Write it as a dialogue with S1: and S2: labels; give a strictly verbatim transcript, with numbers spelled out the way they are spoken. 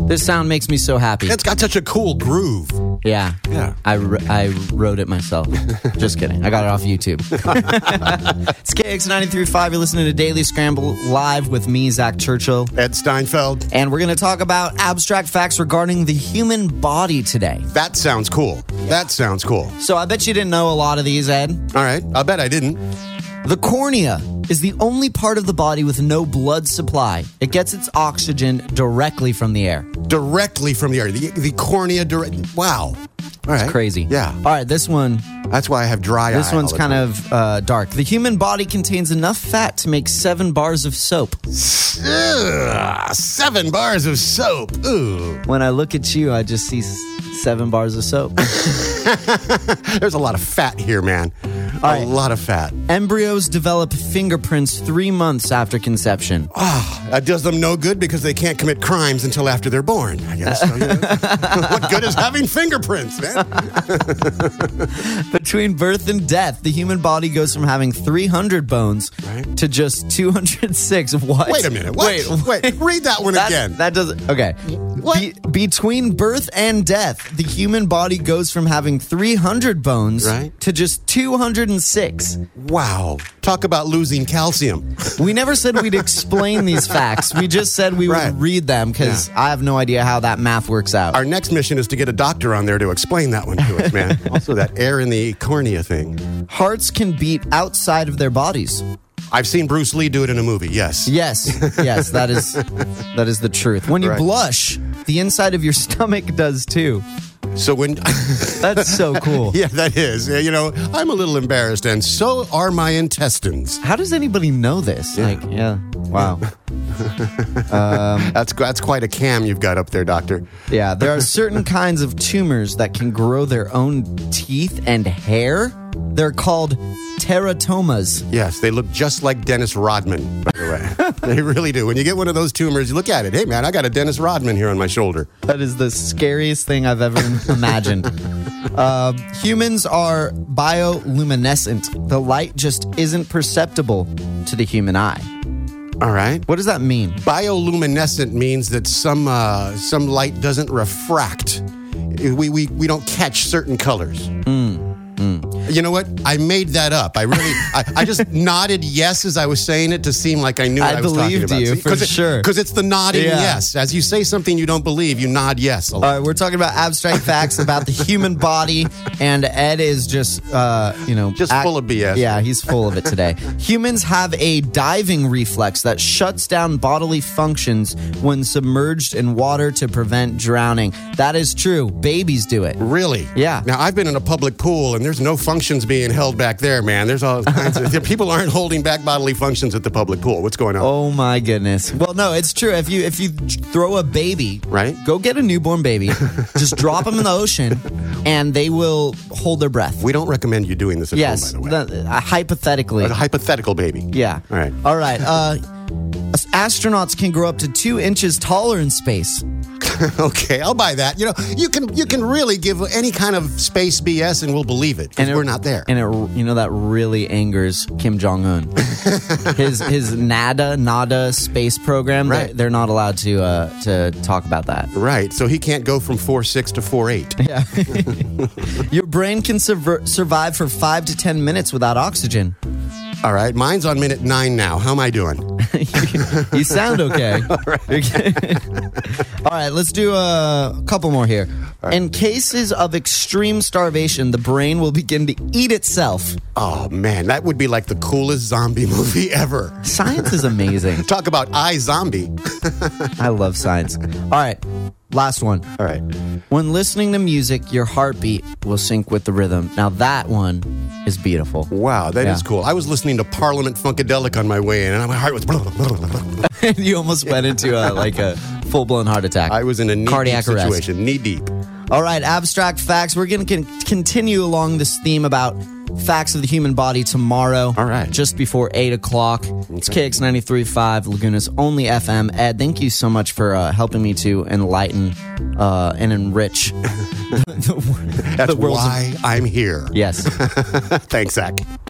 S1: This sound makes me so happy.
S2: It's got such a cool groove.
S1: Yeah.
S2: Yeah.
S1: I, I wrote it myself. Just kidding. I got it off YouTube. It's K X ninety-three point five. You're listening to Daily Scramble live with me, Zach Churchill.
S2: Ed Steinfeld.
S1: And we're going to talk about abstract facts regarding the human body today.
S2: That sounds cool. That sounds cool.
S1: So I bet you didn't know a lot of these, Ed.
S2: All right. I'll bet I didn't.
S1: The cornea is the only part of the body with no blood supply. It gets its oxygen directly from the air.
S2: Directly from the air. The, the cornea. Direct, wow. All right.
S1: Crazy.
S2: Yeah.
S1: All right, this one.
S2: That's why I have dry
S1: This
S2: eye
S1: one's
S2: all the
S1: kind
S2: time.
S1: of uh, dark. The human body contains enough fat to make seven bars of soap.
S2: Ugh, seven bars of soap. Ooh.
S1: When I look at you, I just see s- seven bars of soap.
S2: There's a lot of fat here, man. A
S1: right.
S2: lot of fat.
S1: Embryos develop fingerprints three months after conception.
S2: Ah, that does them no good because they can't commit crimes until after they're born, I guess. So, you know, what good is having fingerprints, man?
S1: Between birth and death, the human body goes from having three hundred bones
S2: Right.
S1: to just two hundred six. What?
S2: Wait a minute. What?
S1: Wait,
S2: Wait, read that one
S1: That,
S2: again.
S1: that doesn't. Okay.
S2: What?
S1: Be, between birth and death, the human body goes from having three hundred bones
S2: Right.
S1: to just two hundred six.
S2: Wow. Talk about losing calcium.
S1: We never said we'd explain these facts. We just said we
S2: Right.
S1: would read them because
S2: Yeah.
S1: I have no idea how that math works out.
S2: Our next mission is to get a doctor on there to explain that one to us, man. Also, that air in the cornea thing.
S1: Hearts can beat outside of their bodies.
S2: I've seen Bruce Lee do it in a movie, yes.
S1: Yes, yes, that is that is the truth. When you
S2: Right.
S1: blush, the inside of your stomach does too.
S2: So when...
S1: That's so cool.
S2: Yeah, that is. Yeah, you know, I'm a little embarrassed, and so are my intestines.
S1: How does anybody know this? Like, yeah, wow.
S2: That's that's quite a cam you've got up there, doctor.
S1: Yeah, there are certain kinds of tumors that can grow their own teeth and hair. They're called teratomas.
S2: Yes, they look just like Dennis Rodman, by the way. They really do. When you get one of those tumors, you look at it. Hey, man, I got a Dennis Rodman here on my shoulder.
S1: That is the scariest thing I've ever imagined. Uh, humans are bioluminescent. The light just isn't perceptible to the human eye.
S2: All right.
S1: What does that mean?
S2: Bioluminescent means that some uh, some light doesn't refract. We, we, we don't catch certain colors. You know what? I made that up. I really, I, I just nodded yes as I was saying it to seem like I knew what
S1: I
S2: I was talking
S1: believed
S2: about.
S1: you,
S2: See?
S1: for
S2: it,
S1: sure.
S2: Because it's the nodding
S1: Yeah.
S2: yes. As you say something you don't believe, you nod yes. a lot.
S1: All right, we're talking about abstract facts about the human body, and Ed is just, uh, you know...
S2: Just full of B S.
S1: Yeah, he's full of it today. Humans have a diving reflex that shuts down bodily functions when submerged in water to prevent drowning. That is true. Babies do it.
S2: Really?
S1: Yeah.
S2: Now, I've been in a public pool, and there's no functions being held back there, man. There's all kinds of... People aren't holding back bodily functions at the public pool. What's going on?
S1: Oh my goodness. Well, no, it's true. If you if you throw a baby,
S2: Right.
S1: go get a newborn baby, just drop them in the ocean, and they will hold their breath.
S2: We don't recommend you doing this at
S1: Yes,
S2: home, by the way.
S1: the- uh, hypothetically.
S2: A hypothetical baby.
S1: Yeah.
S2: All right.
S1: All right. Uh, astronauts can grow up to two inches taller in space.
S2: Okay, I'll buy that. You know, you can you can really give any kind of space B S and we'll believe it because
S1: it-
S2: we're not there.
S1: And it, you know, that really angers Kim Jong Un. his his NADA NADA space program.
S2: Right.
S1: They're, they're not allowed to uh, to talk about that.
S2: Right, so he can't go from four six to four eight.
S1: Yeah. Your brain can surver- survive for five to ten minutes without oxygen.
S2: All right, mine's on minute nine now. How am I doing?
S1: You sound okay. All right, All right let's do a couple more here.
S2: right.
S1: In cases of extreme starvation, the brain will begin to eat itself.
S2: Oh man, that would be like the coolest zombie movie ever.
S1: Science is amazing.
S2: Talk about iZombie.
S1: I love science. All right, last one.
S2: All right.
S1: When listening to music, your heartbeat will sync with the rhythm. Now that one is beautiful.
S2: Wow, that is
S1: Yeah.
S2: cool. I was listening to Parliament Funkadelic on my way in, and my heart was...
S1: And you almost went into a, like a full-blown heart attack.
S2: I was in a knee-deep
S1: Cardiac arrest.
S2: situation. Knee-deep.
S1: All right, abstract facts. We're going to con- continue along this theme about facts of the human body tomorrow.
S2: All right.
S1: Just before eight o'clock. It's K X ninety-three point five, Laguna's only F M. Ed, thank you so much for uh, helping me to enlighten uh, and enrich the, the,
S2: That's
S1: the world's
S2: why I'm here.
S1: Yes.
S2: Thanks, Zach.